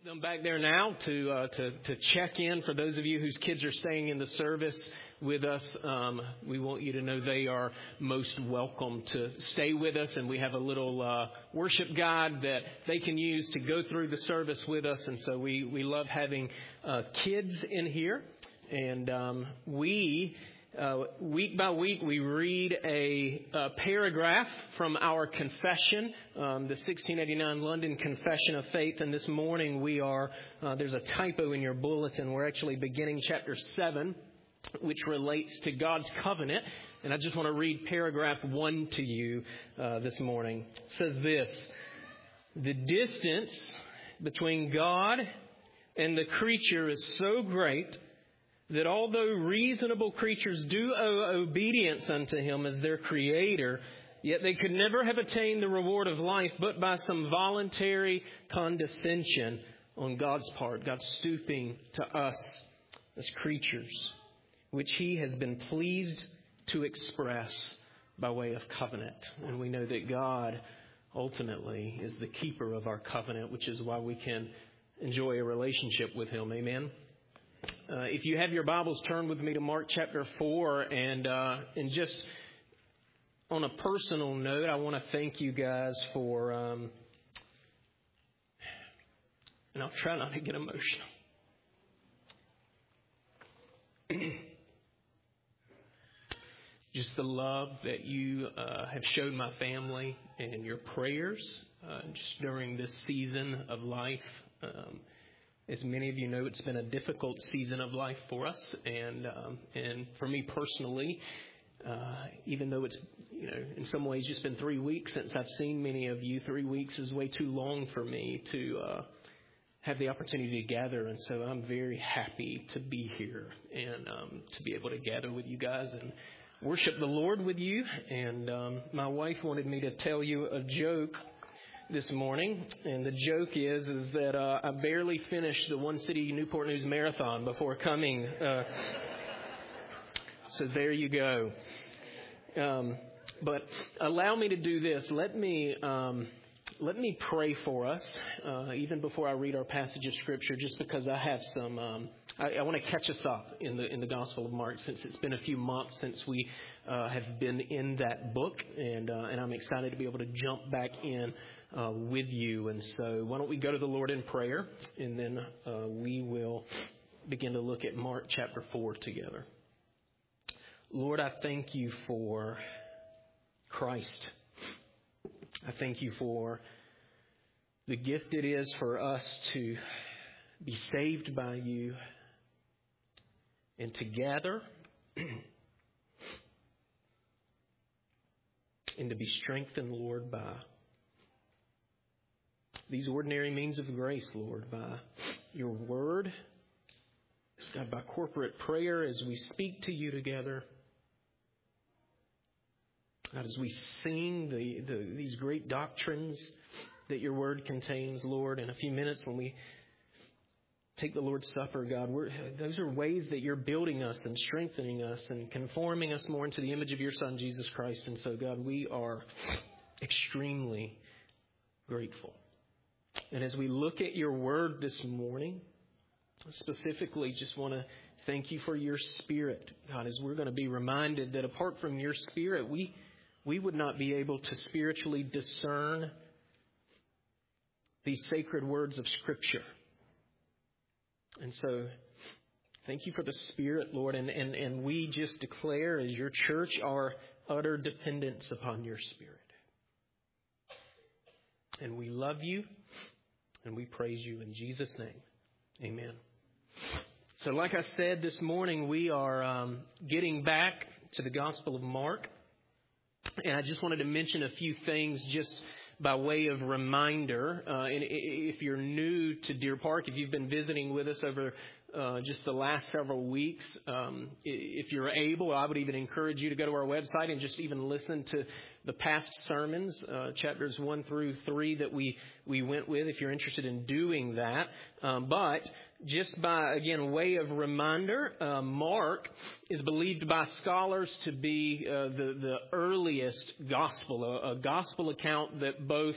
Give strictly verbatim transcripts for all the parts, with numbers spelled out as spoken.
Them back there now to uh, to to check in. For those of you whose kids are staying in the service with us, um, we want you to know they are most welcome to stay with us, and we have a little uh, worship guide that they can use to go through the service with us. And so we we love having uh, kids in here, and um, we. Uh, week by week, we read a, a paragraph from our confession, um, the sixteen eighty-nine London Confession of Faith. And this morning, we are uh, there's a typo in your bulletin. We're actually beginning chapter seven, which relates to God's covenant. And I just want to read paragraph one to you uh, this morning. It says this: the distance between God and the creature is so great that although reasonable creatures do owe obedience unto him as their creator, yet they could never have attained the reward of life but by some voluntary condescension on God's part, God stooping to us as creatures, which he has been pleased to express by way of covenant. And we know that God ultimately is the keeper of our covenant, which is why we can enjoy a relationship with him. Amen. Uh, if you have your Bibles, turn with me to Mark chapter four. And, uh, and just on a personal note, I want to thank you guys for, um, and I'll try not to get emotional. Just the love that you uh, have showed my family and your prayers uh, just during this season of life. Um, As many of you know, it's been a difficult season of life for us, and um, and for me personally, uh, even though it's, you know, in some ways just been three weeks since I've seen many of you, three weeks is way too long for me to uh, have the opportunity to gather, and so I'm very happy to be here and um, to be able to gather with you guys and worship the Lord with you. And um, my wife wanted me to tell you a joke this morning, and the joke is is that uh, I barely finished the One City Newport News Marathon before coming. Uh, so there you go. Um, but allow me to do this. Let me um, let me pray for us, uh, even before I read our passage of Scripture, just because I have some. Um, I, I want to catch us up in the in the Gospel of Mark, since it's been a few months since we uh, have been in that book, and uh, and I'm excited to be able to jump back in Uh, with you. And so why don't we go to the Lord in prayer, and then uh, we will begin to look at Mark chapter four together. Lord, I thank you for Christ. I thank you for the gift it is for us to be saved by you and to gather and to be strengthened, Lord, by these ordinary means of grace, Lord, by your word, God, by corporate prayer as we speak to you together. God, as we sing the, the these great doctrines that your word contains, Lord, in a few minutes when we take the Lord's Supper, God, we're, those are ways that you're building us and strengthening us and conforming us more into the image of your Son, Jesus Christ. And so, God, we are extremely grateful. And as we look at your word this morning, specifically just want to thank you for your Spirit, God, as we're going to be reminded that apart from your Spirit, we we would not be able to spiritually discern these sacred words of Scripture. And so thank you for the Spirit, Lord, and, and, and we just declare as your church our utter dependence upon your Spirit. And we love you, and we praise you in Jesus' name. Amen. So like I said this morning, we are um, getting back to the Gospel of Mark. And I just wanted to mention a few things just by way of reminder. Uh, and if you're new to Deer Park, if you've been visiting with us over uh, just the last several weeks, um, if you're able, I would even encourage you to go to our website and just even listen to the past sermons, uh, chapters one through three that we, we went with, if you're interested in doing that. Um, but just by, again, way of reminder, uh, Mark is believed by scholars to be uh, the, the earliest gospel, a, a gospel account that both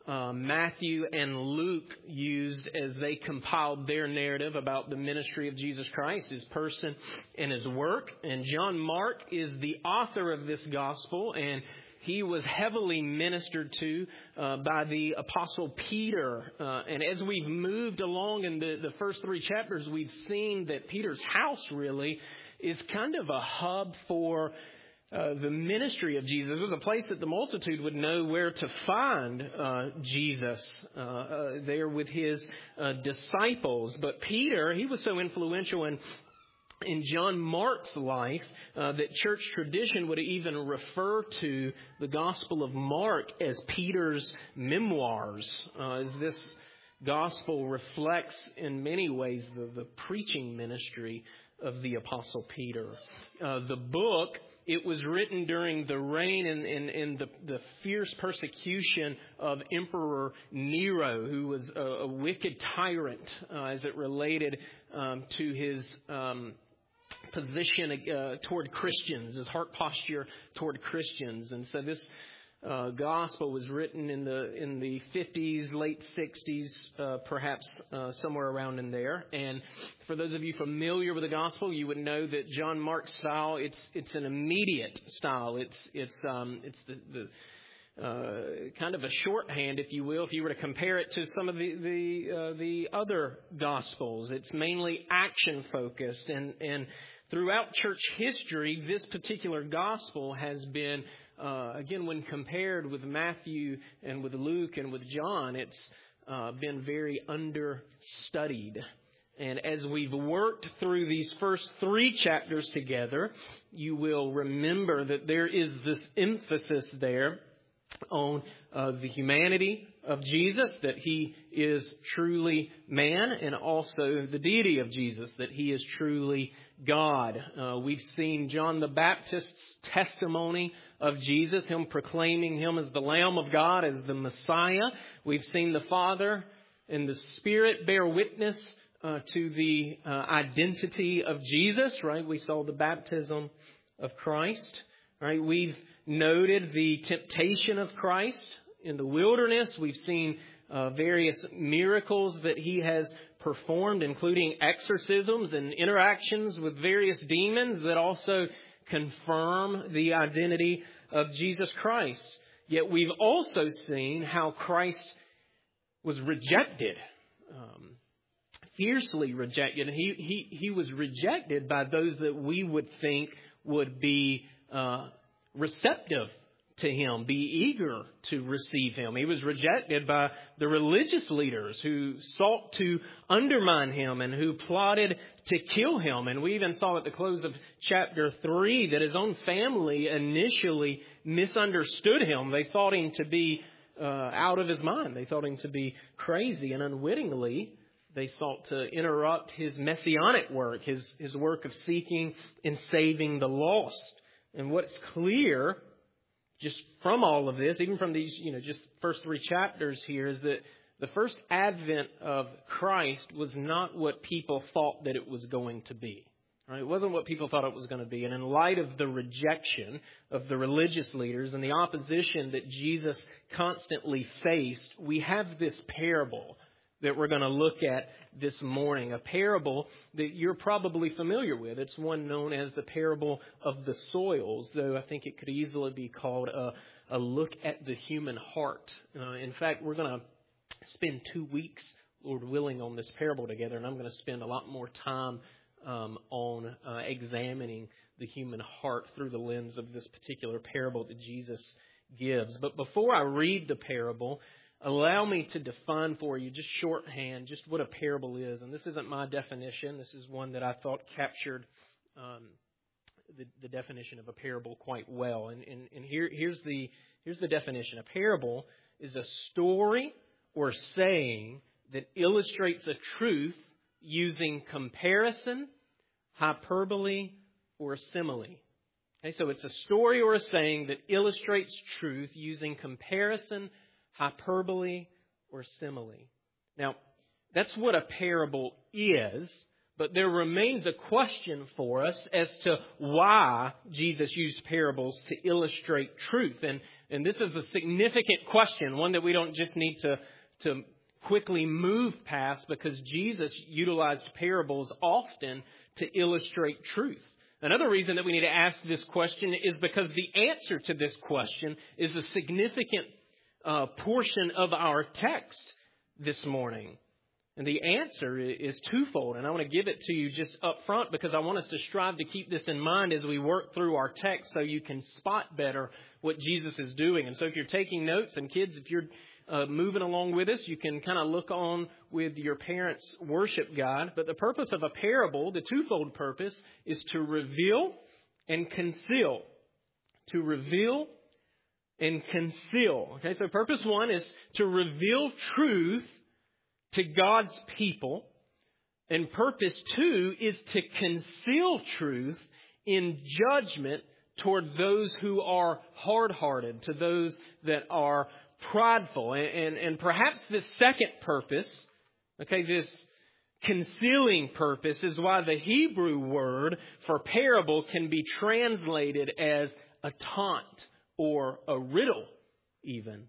uh, Matthew and Luke used as they compiled their narrative about the ministry of Jesus Christ, His person and His work. And John Mark is the author of this gospel, and he was heavily ministered to uh, by the Apostle Peter. Uh, and as we've moved along in the, the first three chapters, we've seen that Peter's house really is kind of a hub for uh, the ministry of Jesus. It was a place that the multitude would know where to find uh, Jesus uh, uh, there with his uh, disciples. But Peter, he was so influential in In John Mark's life, uh, that church tradition would even refer to the Gospel of Mark as Peter's memoirs, uh, as this Gospel reflects in many ways the, the preaching ministry of the Apostle Peter. Uh, the book, it was written during the reign and, and, and the, the fierce persecution of Emperor Nero, who was a, a wicked tyrant uh, as it related um, to his Um, position uh, toward Christians, his heart posture toward Christians. And so this uh, gospel was written in the in the fifties, late sixties, uh, perhaps uh, somewhere around in there. And for those of you familiar with the gospel, you would know that John Mark's style, it's it's an immediate style. It's it's um, it's the, the Uh, kind of a shorthand, if you will, if you were to compare it to some of the the, uh, the other Gospels. It's mainly action focused, and and throughout church history, this particular Gospel has been, uh, again, when compared with Matthew and with Luke and with John, it's uh, been very understudied. And as we've worked through these first three chapters together, you will remember that there is this emphasis there on uh, the humanity of Jesus, that He is truly man, and also the deity of Jesus, that He is truly God. Uh, we've seen John the Baptist's testimony of Jesus, him proclaiming Him as the Lamb of God, as the Messiah. We've seen the Father and the Spirit bear witness uh, to the uh, identity of Jesus, right? We saw the baptism of Christ, right? We've noted the temptation of Christ in the wilderness. We've seen uh, various miracles that He has performed, including exorcisms and interactions with various demons that also confirm the identity of Jesus Christ. Yet we've also seen how Christ was rejected, um, fiercely rejected. He, he, he was rejected by those that we would think would be uh, receptive to Him, be eager to receive Him. He was rejected by the religious leaders who sought to undermine Him and who plotted to kill Him. And we even saw at the close of chapter three that His own family initially misunderstood Him. They thought Him to be uh, out of His mind. They thought Him to be crazy, and unwittingly they sought to interrupt His messianic work, His, his work of seeking and saving the lost. And what's clear just from all of this, even from these, you know, just first three chapters here, is that the first advent of Christ was not what people thought that it was going to be. Right? It wasn't what people thought it was going to be. And in light of the rejection of the religious leaders and the opposition that Jesus constantly faced, we have this parable that we're going to look at this morning, a parable that you're probably familiar with. It's one known as the parable of the soils, though I think it could easily be called a, a look at the human heart. Uh, in fact, we're going to spend two weeks, Lord willing, on this parable together, and I'm going to spend a lot more time um, on uh, examining the human heart through the lens of this particular parable that Jesus gives. But before I read the parable, allow me to define for you, just shorthand, just what a parable is. And this isn't my definition. This is one that I thought captured um, the, the definition of a parable quite well. And, and, and here, here's the here's the definition. A parable is a story or saying that illustrates a truth using comparison, hyperbole, or simile. Okay, so it's a story or a saying that illustrates truth using comparison, hyperbole, or simile. Now, that's what a parable is, But there remains a question for us as to why Jesus used parables to illustrate truth. And, and this is a significant question, one that we don't just need to, to quickly move past, because Jesus utilized parables often to illustrate truth. Another reason that we need to ask this question is because the answer to this question is a significant uh, portion of our text this morning. And the answer is twofold, and I want to give it to you just up front because I want us to strive to keep this in mind as we work through our text so you can spot better what Jesus is doing. And so if you're taking notes, and kids, if you're uh, moving along with us, you can kind of look on with your parents' worship guide. But the purpose of a parable, the twofold purpose, is to reveal and conceal. To reveal and conceal. Okay, so purpose one is to reveal truth to God's people. And purpose two is to conceal truth in judgment toward those who are hard-hearted, to those that are prideful. And, and, and perhaps this second purpose, okay, this concealing purpose, is why the Hebrew word for parable can be translated as a taunt or a riddle even.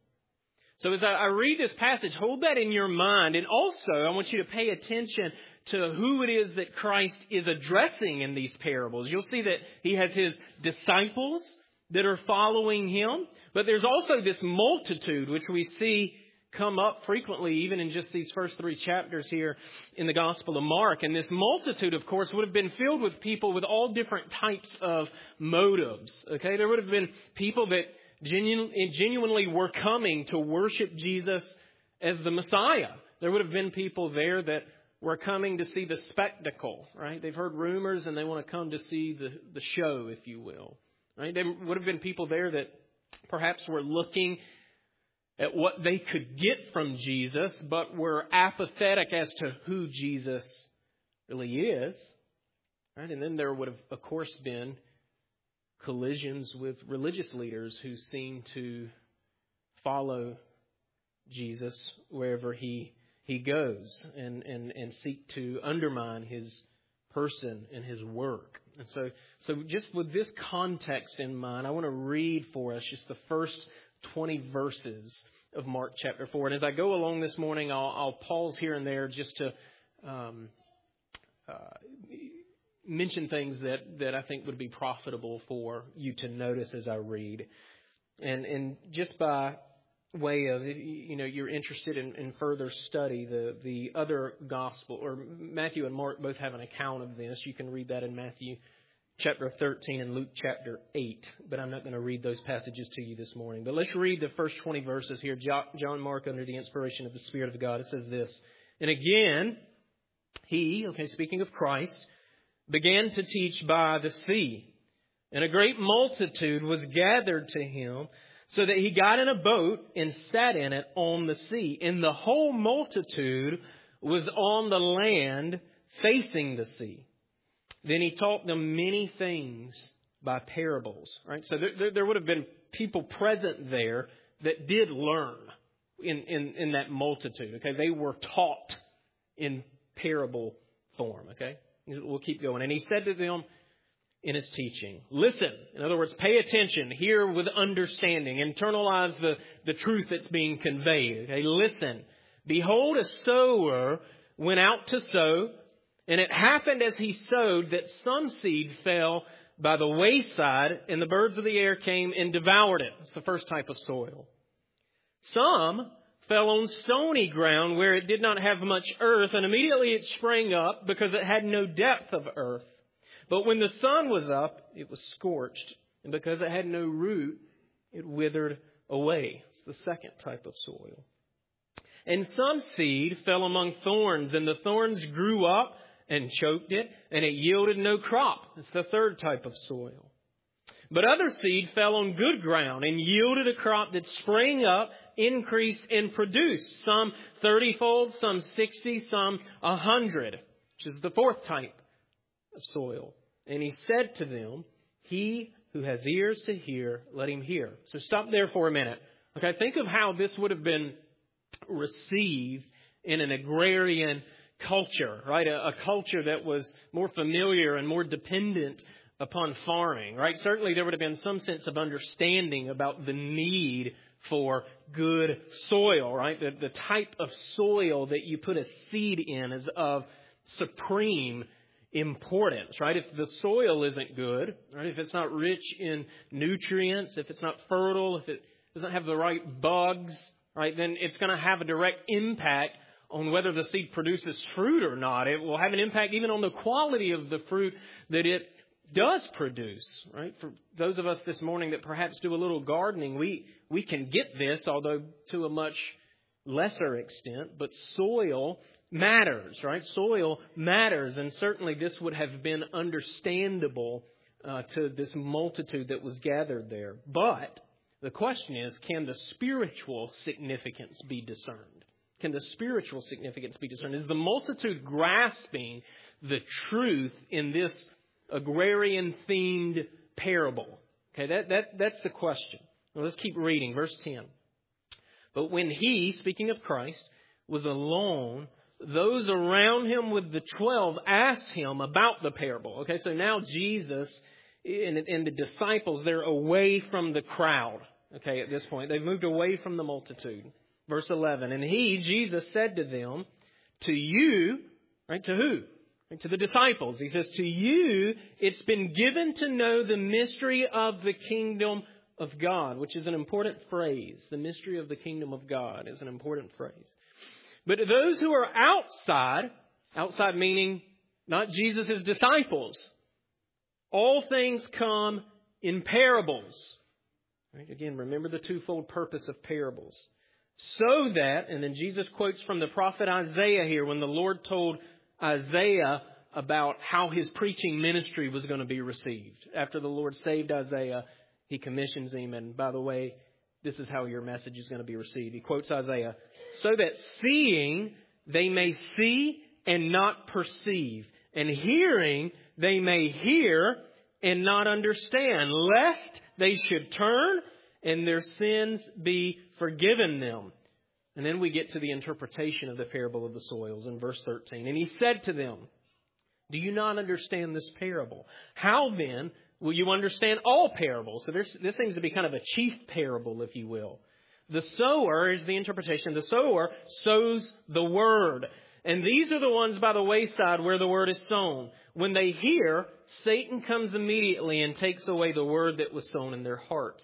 So as I read this passage, hold that in your mind. And also, I want you to pay attention to who it is that Christ is addressing in these parables. You'll see that He has His disciples that are following Him. But there's also this multitude, which we see come up frequently, even in just these first three chapters here in the Gospel of Mark. And this multitude, of course, would have been filled with people with all different types of motives. Okay, there would have been people that Genuinely, genuinely were coming to worship Jesus as the Messiah. There would have been people there that were coming to see the spectacle, right? They've heard rumors and they want to come to see the, the show, if you will, right? There would have been people there that perhaps were looking at what they could get from Jesus, but were apathetic as to who Jesus really is, right? And then there would have, of course, been collisions with religious leaders who seem to follow Jesus wherever he he goes and, and, and seek to undermine His person and His work. And so, so just with this context in mind, I want to read for us just the first twenty verses of Mark chapter four. And as I go along this morning, I'll, I'll pause here and there just to um, uh, mention things that, that I think would be profitable for you to notice as I read. And and just by way of, you know, you're interested in, in further study, the, the other gospel, or Matthew and Mark both have an account of this. You can read that in Matthew chapter thirteen and Luke chapter eight. But I'm not going to read those passages to you this morning. But let's read the first twenty verses here. John Mark, under the inspiration of the Spirit of God, it says this. And again, He, okay, speaking of Christ, began to teach by the sea. And a great multitude was gathered to Him, so that He got in a boat and sat in it on the sea. And the whole multitude was on the land facing the sea. Then He taught them many things by parables. Right? So there, there, there would have been people present there that did learn in, in, in that multitude. Okay, they were taught in parable form. Okay. We'll keep going. And He said to them in His teaching, listen, in other words, pay attention, hear with understanding, internalize the, the truth that's being conveyed. Okay, listen, behold, a sower went out to sow, and it happened as he sowed that some seed fell by the wayside, and the birds of the air came and devoured it. That's the first type of soil. Some fell on stony ground where it did not have much earth, and immediately it sprang up because it had no depth of earth. But when the sun was up, it was scorched, and because it had no root, it withered away. It's the second type of soil. And some seed fell among thorns, and the thorns grew up and choked it, and it yielded no crop. It's the third type of soil. But other seed fell on good ground and yielded a crop that sprang up, increased, and produced. Some thirty-fold, some sixty, some a hundred, which is the fourth type of soil. And He said to them, he who has ears to hear, let him hear. So stop there for a minute. Okay, think of how this would have been received in an agrarian culture, right? A, a culture that was more familiar and more dependent upon farming, right? Certainly there would have been some sense of understanding about the need for good soil, right? The, the type of soil that you put a seed in is of supreme importance, right? If the soil isn't good, right? If it's not rich in nutrients, if it's not fertile, if it doesn't have the right bugs, right, then it's going to have a direct impact on whether the seed produces fruit or not. It will have an impact even on the quality of the fruit that it does produce, right? For those of us this morning that perhaps do a little gardening, we, we can get this, although to a much lesser extent, but soil matters, right? Soil matters, and certainly this would have been understandable uh, to this multitude that was gathered there. But the question is, can the spiritual significance be discerned? Can the spiritual significance be discerned? Is the multitude grasping the truth in this agrarian-themed parable? Okay, that, that, that's the question. Well, let's keep reading. Verse ten. But when he, speaking of Christ, was alone, those around him with the twelve asked him about the parable. Okay, so now Jesus and, and the disciples, they're away from the crowd. Okay, at this point, they've moved away from the multitude. Verse eleven. And he, Jesus, said to them, to you, right, to who? To the disciples. He says, to you, it's been given to know the mystery of the kingdom of God, which is an important phrase. The mystery of the kingdom of God is an important phrase. But to those who are outside, outside meaning not Jesus' disciples, all things come in parables. Right? Again, remember the twofold purpose of parables. So that, and then Jesus quotes from the prophet Isaiah here when the Lord told Isaiah about how his preaching ministry was going to be received. After the Lord saved Isaiah, he commissions him. And by the way, this is how your message is going to be received. He quotes Isaiah. So that seeing they may see and not perceive. And hearing they may hear and not understand. Lest they should turn and their sins be forgiven them. And then we get to the interpretation of the parable of the soils in verse thirteen. And he said to them, do you not understand this parable? How then will you understand all parables? So there's, this seems to be kind of a chief parable, if you will. The sower is the interpretation. The sower sows the word. And these are the ones by the wayside where the word is sown. When they hear, Satan comes immediately and takes away the word that was sown in their hearts.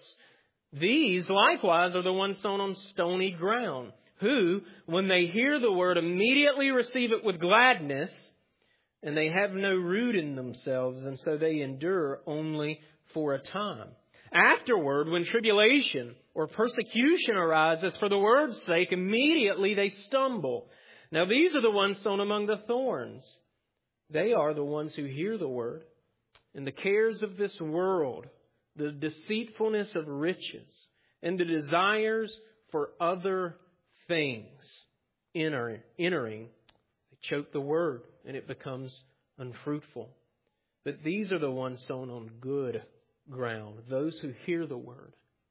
These, likewise, are the ones sown on stony ground, who, when they hear the word, immediately receive it with gladness, and they have no root in themselves, and so they endure only for a time. Afterward, when tribulation or persecution arises for the word's sake, immediately they stumble. Now these are the ones sown among the thorns. They are the ones who hear the word, and the cares of this world, the deceitfulness of riches, and the desires for other things enter, entering, they choke the word, and it becomes unfruitful. But these are the ones sown on good ground, those who hear the word,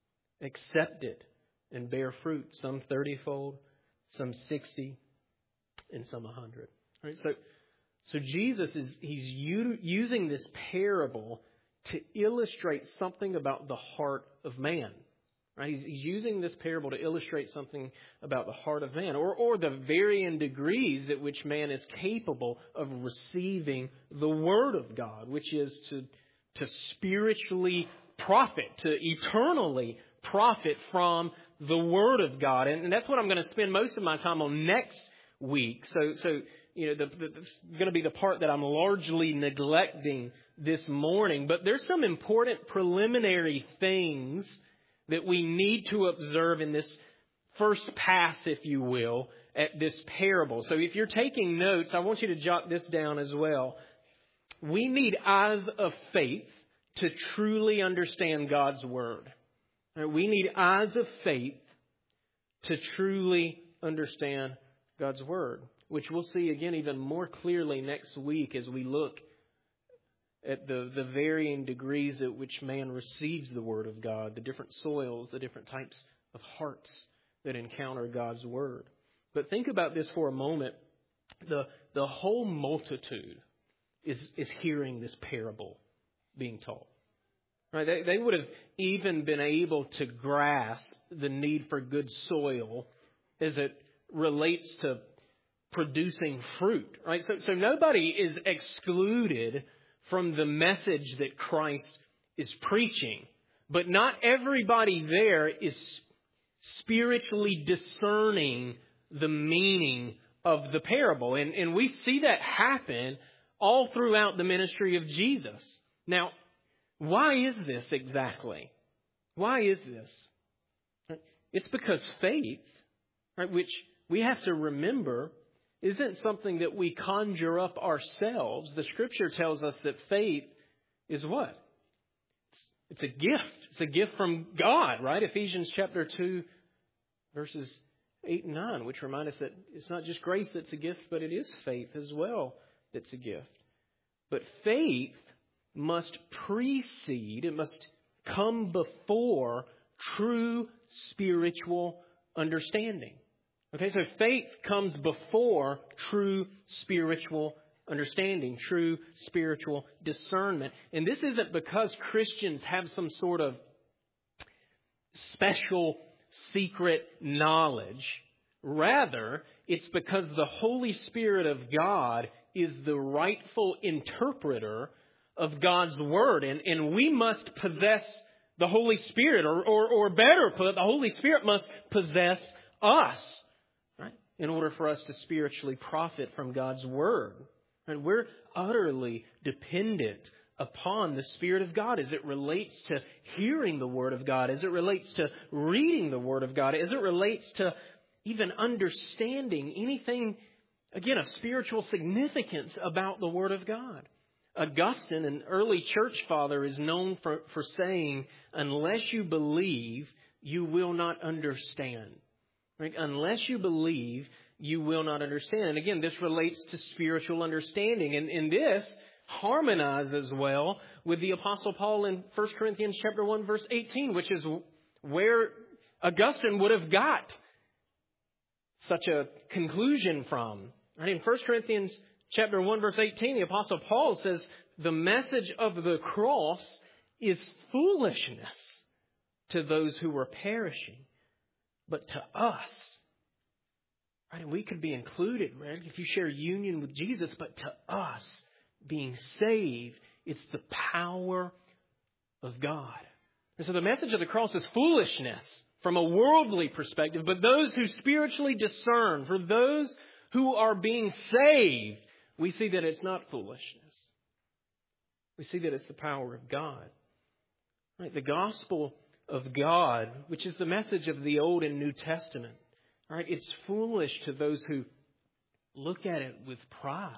accept it, and bear fruit, some thirty-fold, some sixty, and some a hundred. Right? So, so Jesus is he's u- using this parable to illustrate something about the heart of man. Right? He's, he's using this parable to illustrate something about the heart of man, or, or the varying degrees at which man is capable of receiving the Word of God, which is to, to spiritually profit, to eternally profit from the Word of God. And, and that's what I'm going to spend most of my time on next week. So, so you know, the, the, it's going to be the part that I'm largely neglecting this morning. But there's some important preliminary things that we need to observe in this first pass, if you will, at this parable. So if you're taking notes, I want you to jot this down as well. We need eyes of faith to truly understand God's Word. We need eyes of faith to truly understand God's Word, which we'll see again even more clearly next week as we look at the, the varying degrees at which man receives the Word of God, the different soils, the different types of hearts that encounter God's Word. But think about this for a moment. The, the whole multitude is, is hearing this parable being told. Right? They, they would have even been able to grasp the need for good soil as it relates to producing fruit. Right? So, so nobody is excluded from the message that Christ is preaching. But not everybody there is spiritually discerning the meaning of the parable. And, and we see that happen all throughout the ministry of Jesus. Now, why is this exactly? Why is this? It's because faith, right, which we have to remember, isn't something that we conjure up ourselves. The Scripture tells us that faith is what? It's a gift. It's a gift from God, right? Ephesians chapter two, verses eight and nine, which remind us that it's not just grace that's a gift, but it is faith as well that's a gift. But faith must precede, it must come before true spiritual understanding. Okay, so faith comes before true spiritual understanding, true spiritual discernment. And this isn't because Christians have some sort of special secret knowledge. Rather, it's because the Holy Spirit of God is the rightful interpreter of God's Word. And, and we must possess the Holy Spirit, or, or, or better put, the Holy Spirit must possess us, right, in order for us to spiritually profit from God's Word. And we're utterly dependent upon the Spirit of God as it relates to hearing the Word of God, as it relates to reading the Word of God, as it relates to even understanding anything, again, of spiritual significance about the Word of God. Augustine, an early church father, is known for, for saying, unless you believe, you will not understand. Right? Unless you believe, you will not understand. And again, this relates to spiritual understanding. And, and this harmonizes well with the Apostle Paul in First Corinthians chapter one, verse eighteen, which is where Augustine would have got such a conclusion from. Right? In First Corinthians chapter one, verse eighteen, the Apostle Paul says, the message of the cross is foolishness to those who are perishing, but to us, right, and we could be included, right, if you share union with Jesus, but to us, being saved, it's the power of God. And so the message of the cross is foolishness from a worldly perspective, but those who spiritually discern, for those who are being saved, we see that it's not foolishness. We see that it's the power of God. Right? The gospel of God, which is the message of the Old and New Testament, right? It's foolish to those who look at it with pride.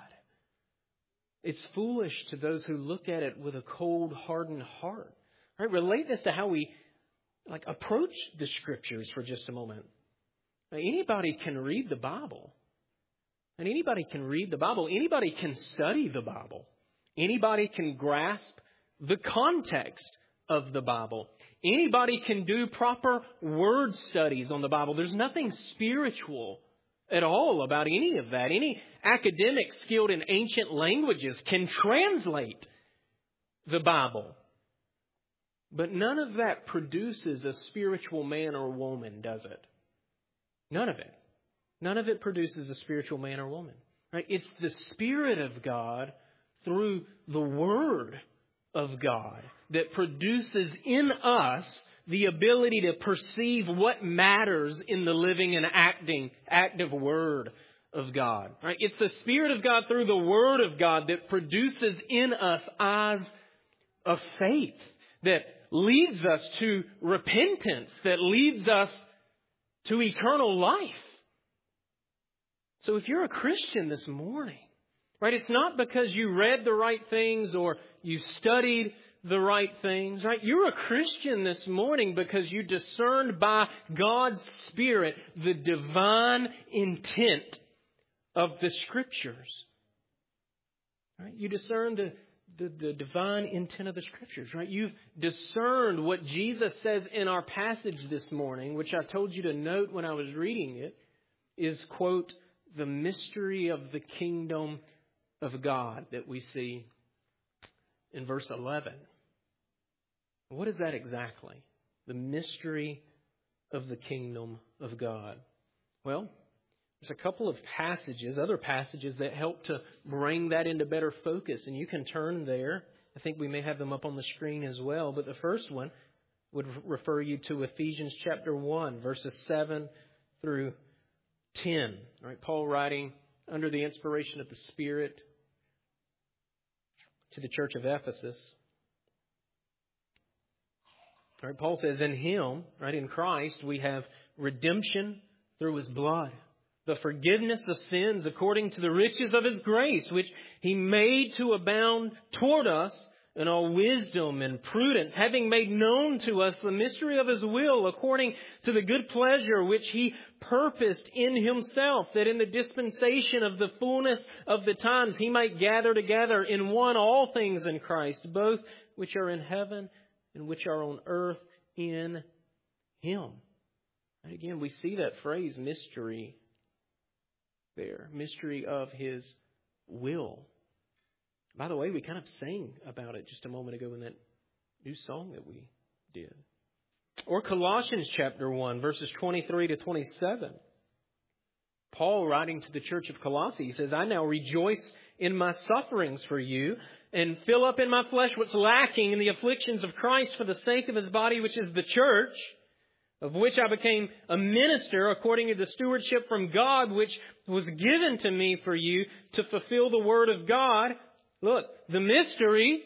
It's foolish to those who look at it with a cold, hardened heart. Right? Relate this to how we like approach the Scriptures for just a moment. Now, anybody can read the Bible. And anybody can read the Bible. Anybody can study the Bible. Anybody can grasp the context of the Bible. Anybody can do proper word studies on the Bible. There's nothing spiritual at all about any of that. Any academic skilled in ancient languages can translate the Bible. But none of that produces a spiritual man or woman, does it? None of it. None of it produces a spiritual man or woman. Right? It's the Spirit of God through the Word of God that produces in us the ability to perceive what matters in the living and acting, active Word of God. Right? It's the Spirit of God through the Word of God that produces in us eyes of faith, that leads us to repentance, that leads us to eternal life. So if you're a Christian this morning, right, it's not because you read the right things or you studied the right things, right? You're a Christian this morning because you discerned by God's Spirit the divine intent of the Scriptures. Right? You discerned the, the, the divine intent of the Scriptures, right? You've discerned what Jesus says in our passage this morning, which I told you to note when I was reading it, is, quote, the mystery of the kingdom of God that we see in verse eleven. What is that exactly? The mystery of the kingdom of God. Well, there's a couple of passages, other passages that help to bring that into better focus. And you can turn there. I think we may have them up on the screen as well. But the first one would refer you to Ephesians chapter one, verses seven through ten. All right, Paul writing under the inspiration of the Spirit to the church of Ephesus. All right, Paul says, in Him, right, in Christ, we have redemption through His blood, the forgiveness of sins according to the riches of His grace, which He made to abound toward us in all wisdom and prudence, having made known to us the mystery of His will according to the good pleasure which He purposed in Himself, that in the dispensation of the fullness of the times He might gather together in one all things in Christ, both which are in heaven and which are on earth in Him. And again, we see that phrase, mystery, there. Mystery of His will. By the way, we kind of sang about it just a moment ago in that new song that we did. Or Colossians chapter one, verses twenty-three to twenty-seven. Paul, writing to the church of Colossae, he says, I now rejoice in my sufferings for you, and fill up in my flesh what's lacking in the afflictions of Christ for the sake of His body, which is the church, of which I became a minister according to the stewardship from God, which was given to me for you to fulfill the word of God. Look, the mystery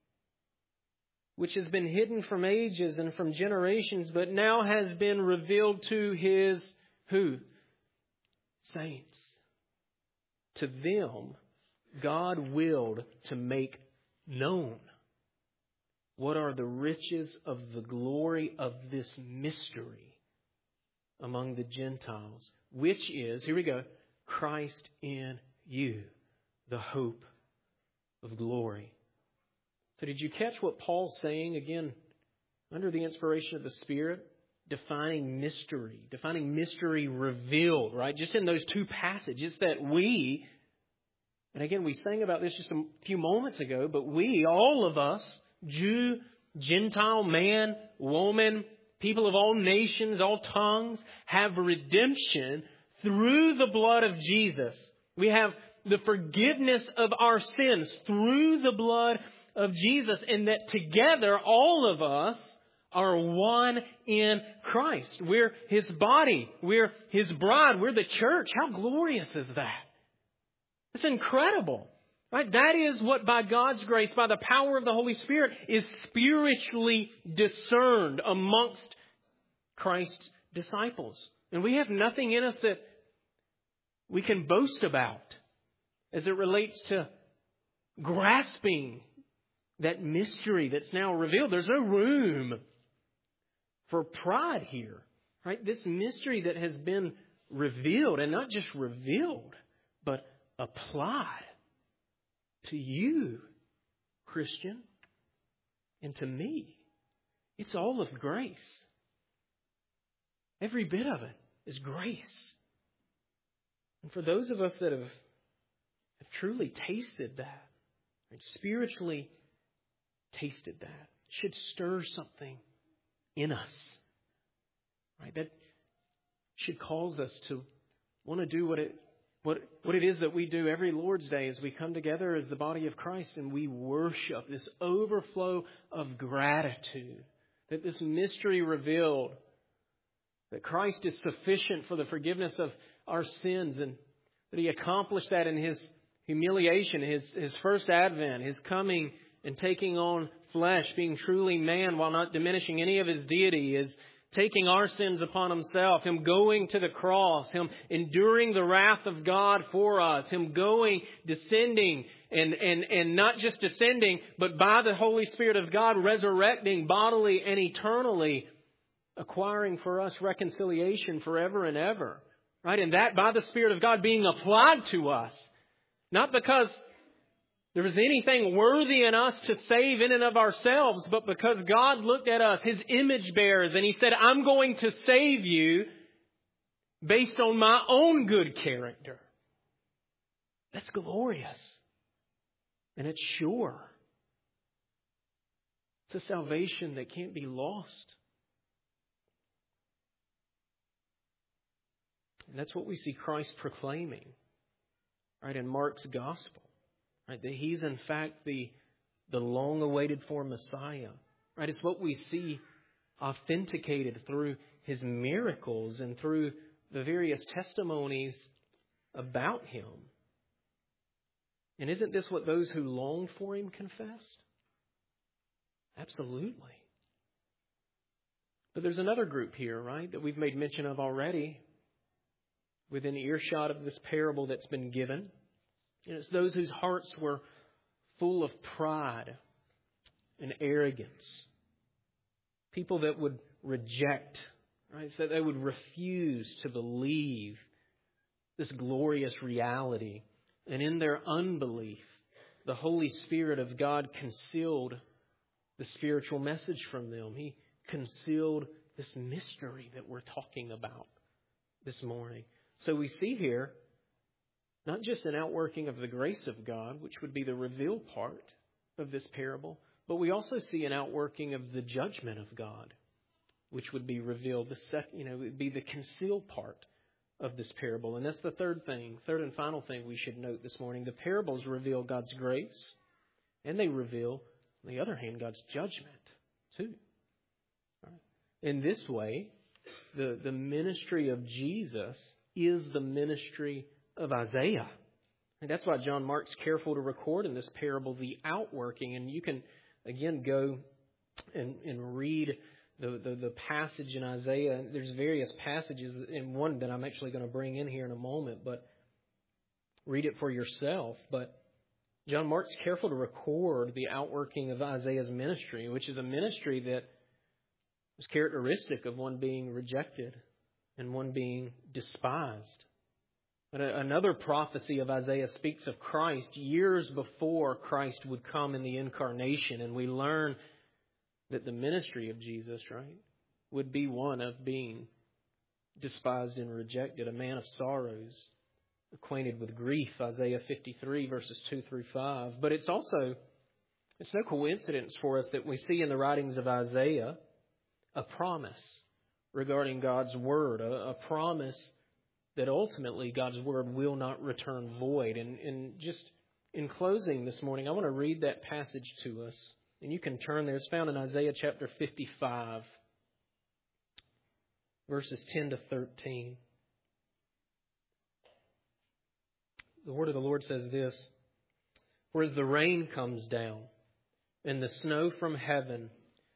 which has been hidden from ages and from generations, but now has been revealed to His who? Saints. To them, God willed to make known what are the riches of the glory of this mystery among the Gentiles, which is, here we go, Christ in you, the hope of glory. So did you catch what Paul's saying again under the inspiration of the Spirit? Defining mystery, defining mystery revealed, right? Just in those two passages that we, and again, we sang about this just a few moments ago, but we, all of us, Jew, Gentile, man, woman, people of all nations, all tongues, have redemption through the blood of Jesus. We have the forgiveness of our sins through the blood of Jesus, and that together all of us are one in Christ. We're His body. We're His bride. We're the church. How glorious is that? It's incredible. Right? That is what by God's grace, by the power of the Holy Spirit, is spiritually discerned amongst Christ's disciples. And we have nothing in us that we can boast about as it relates to grasping that mystery that's now revealed. There's no room for pride here. Right? This mystery that has been revealed, and not just revealed, but applied to you, Christian, and to me. It's all of grace. Every bit of it is grace. And for those of us that have, have truly tasted that, right, spiritually tasted that, it should stir something in us. Right? That should cause us to want to do what it What, what it is that we do every Lord's Day as we come together as the body of Christ and we worship, this overflow of gratitude, that this mystery revealed, that Christ is sufficient for the forgiveness of our sins, and that He accomplished that in His humiliation, His, His first advent, His coming and taking on flesh, being truly man while not diminishing any of His deity, is taking our sins upon Himself, Him going to the cross, Him enduring the wrath of God for us, Him going, descending, and, and, and not just descending, but by the Holy Spirit of God, resurrecting bodily and eternally, acquiring for us reconciliation forever and ever. Right? And that by the Spirit of God being applied to us. Not because there was anything worthy in us to save in and of ourselves, but because God looked at us, His image bearers, and He said, I'm going to save you based on my own good character. That's glorious. And it's sure. It's a salvation that can't be lost. And that's what we see Christ proclaiming, right, in Mark's gospel. Right, that He's in fact the, the long-awaited for Messiah. Right, it's what we see authenticated through His miracles and through the various testimonies about Him. And isn't this what those who long for Him confessed? Absolutely. But there's another group here, right, that we've made mention of already within earshot of this parable that's been given. And it's those whose hearts were full of pride and arrogance. People that would reject, right, so they would refuse to believe this glorious reality. And in their unbelief, the Holy Spirit of God concealed the spiritual message from them. He concealed this mystery that we're talking about this morning. So we see here not just an outworking of the grace of God, which would be the revealed part of this parable, but we also see an outworking of the judgment of God, which would be revealed. The second, you know, would be the concealed part of this parable. And that's the third thing, third and final thing we should note this morning. The parables reveal God's grace, and they reveal, on the other hand, God's judgment too. In this way, the, the ministry of Jesus is the ministry of Isaiah. And that's why John Mark's careful to record in this parable the outworking. And you can, again, go and, and read the, the, the passage in Isaiah. There's various passages, and one that I'm actually going to bring in here in a moment, but read it for yourself. But John Mark's careful to record the outworking of Isaiah's ministry, which is a ministry that was characteristic of one being rejected and one being despised. But another prophecy of Isaiah speaks of Christ years before Christ would come in the incarnation. And we learn that the ministry of Jesus, right, would be one of being despised and rejected, a man of sorrows, acquainted with grief, Isaiah fifty-three, verses two through five. But it's also, it's no coincidence for us that we see in the writings of Isaiah a promise regarding God's Word, a, a promise that ultimately God's Word will not return void. And, and just in closing this morning, I want to read that passage to us. And you can turn there. It's found in Isaiah chapter fifty-five, verses ten to thirteen. The word of the Lord says this: "For as the rain comes down and the snow from heaven,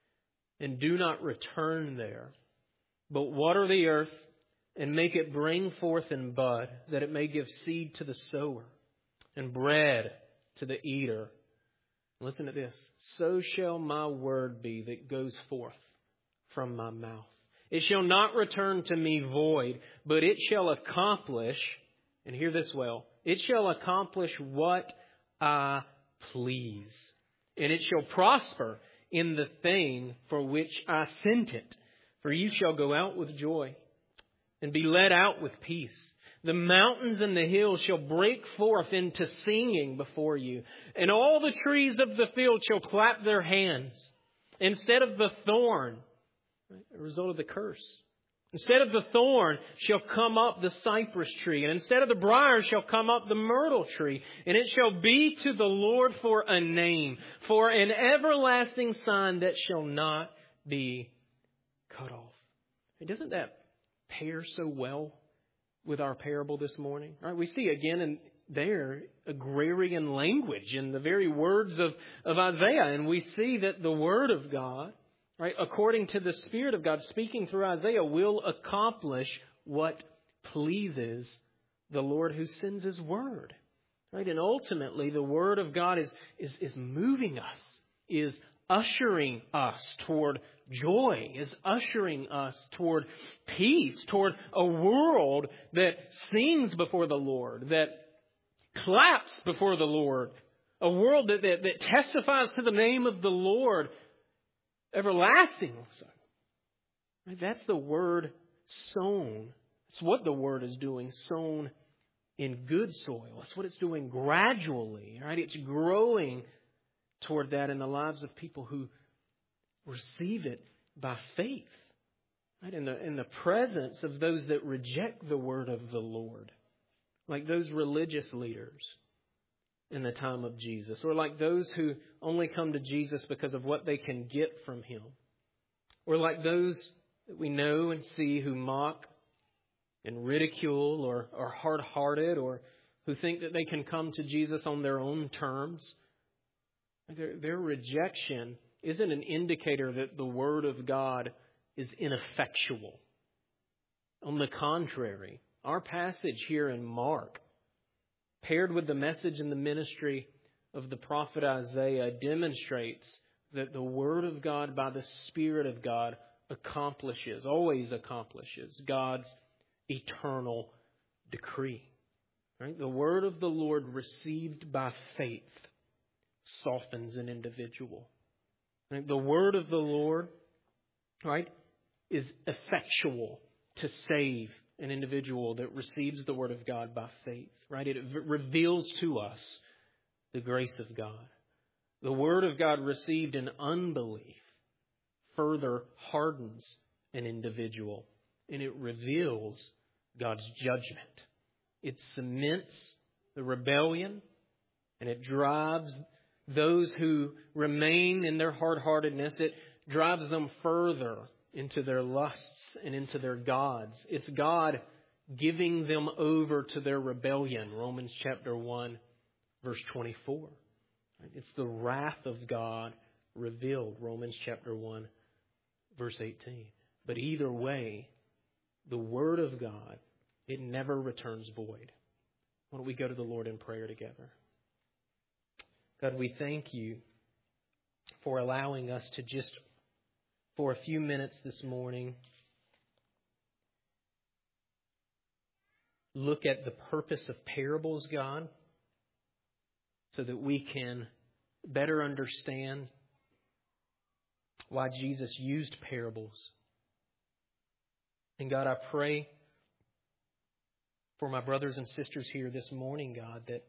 and do not return there, but water the earth and make it bring forth and bud, that it may give seed to the sower and bread to the eater. Listen to this. So shall my word be that goes forth from my mouth. It shall not return to me void, but it shall accomplish," and hear this well, "it shall accomplish what I please. And it shall prosper in the thing for which I sent it. For you shall go out with joy and be led out with peace. The mountains and the hills shall break forth into singing before you, and all the trees of the field shall clap their hands. Instead of the thorn," right, a result of the curse, "instead of the thorn shall come up the cypress tree, and instead of the briar shall come up the myrtle tree. And it shall be to the Lord for a name, for an everlasting sign that shall not be cut off." And doesn't that pair so well with our parable this morning? Right? We see again in there agrarian language in the very words of, of Isaiah. And we see that the Word of God, right, according to the Spirit of God speaking through Isaiah, will accomplish what pleases the Lord who sends His Word. Right? And ultimately the Word of God is, is, is moving us, is ushering us toward joy, is ushering us toward peace, toward a world that sings before the Lord, that claps before the Lord, a world that, that, that testifies to the name of the Lord everlastingly. Right? That's the Word sown. It's what the Word is doing, sown in good soil. That's what it's doing gradually, right? It's growing toward that in the lives of people who receive it by faith, right? In the, in the presence of those that reject the word of the Lord, like those religious leaders in the time of Jesus, or like those who only come to Jesus because of what they can get from Him, or like those that we know and see who mock and ridicule or are hard-hearted, or who think that they can come to Jesus on their own terms. Their, their rejection isn't an indicator that the Word of God is ineffectual. On the contrary, our passage here in Mark, paired with the message and the ministry of the prophet Isaiah, demonstrates that the Word of God by the Spirit of God accomplishes, always accomplishes, God's eternal decree. Right? The word of the Lord received by faith softens an individual. Right? The word of the Lord, right, is effectual to save an individual that receives the word of God by faith. Right? It reveals to us the grace of God. The word of God received in unbelief further hardens an individual, and it reveals God's judgment. It cements the rebellion, and it drives those who remain in their hard-heartedness. It drives them further into their lusts and into their gods. It's God giving them over to their rebellion. Romans chapter one, verse twenty-four. It's the wrath of God revealed. Romans chapter one, verse eighteen. But either way, the Word of God, it never returns void. Why don't we go to the Lord in prayer together? God, we thank You for allowing us to just, for a few minutes this morning, look at the purpose of parables, God, so that we can better understand why Jesus used parables. And God, I pray for my brothers and sisters here this morning, God, that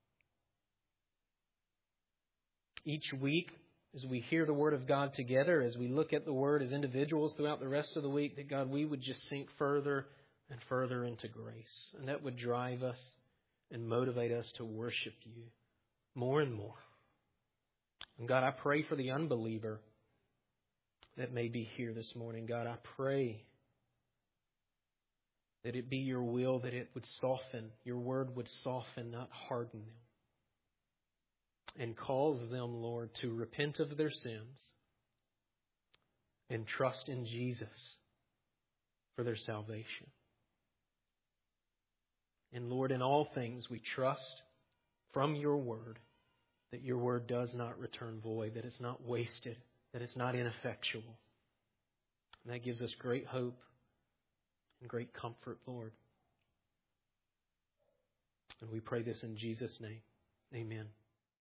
each week, as we hear the Word of God together, as we look at the Word as individuals throughout the rest of the week, that God, we would just sink further and further into grace. And that would drive us and motivate us to worship You more and more. And God, I pray for the unbeliever that may be here this morning. God, I pray that it be Your will that it would soften, Your Word would soften, not harden them. And cause them, Lord, to repent of their sins and trust in Jesus for their salvation. And Lord, in all things we trust from Your Word that Your Word does not return void, that it's not wasted, that it's not ineffectual. And that gives us great hope and great comfort, Lord. And we pray this in Jesus' name. Amen.